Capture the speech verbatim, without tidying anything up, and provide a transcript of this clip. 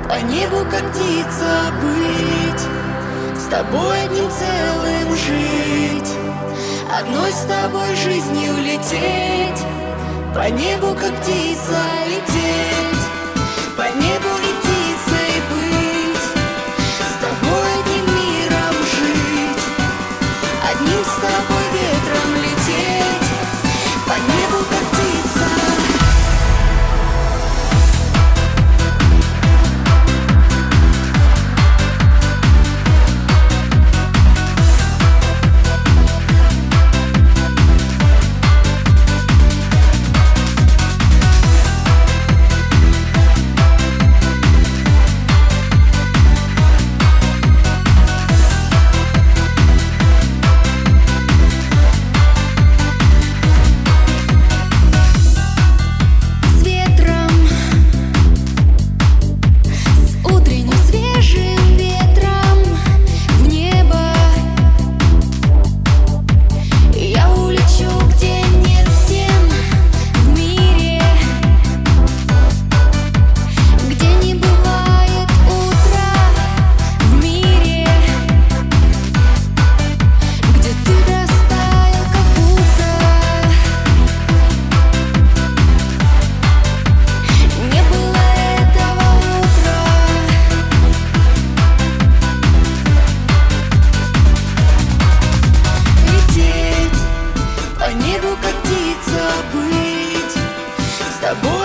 По небу, как птица, быть, с тобой одним целым жить, одной с тобой жизнью лететь. По небу, как птица, лететь, по небу и птицей быть, с тобой одним миром жить, одним с тобой ветром лететь. По небу, как птица. Быть, с тобой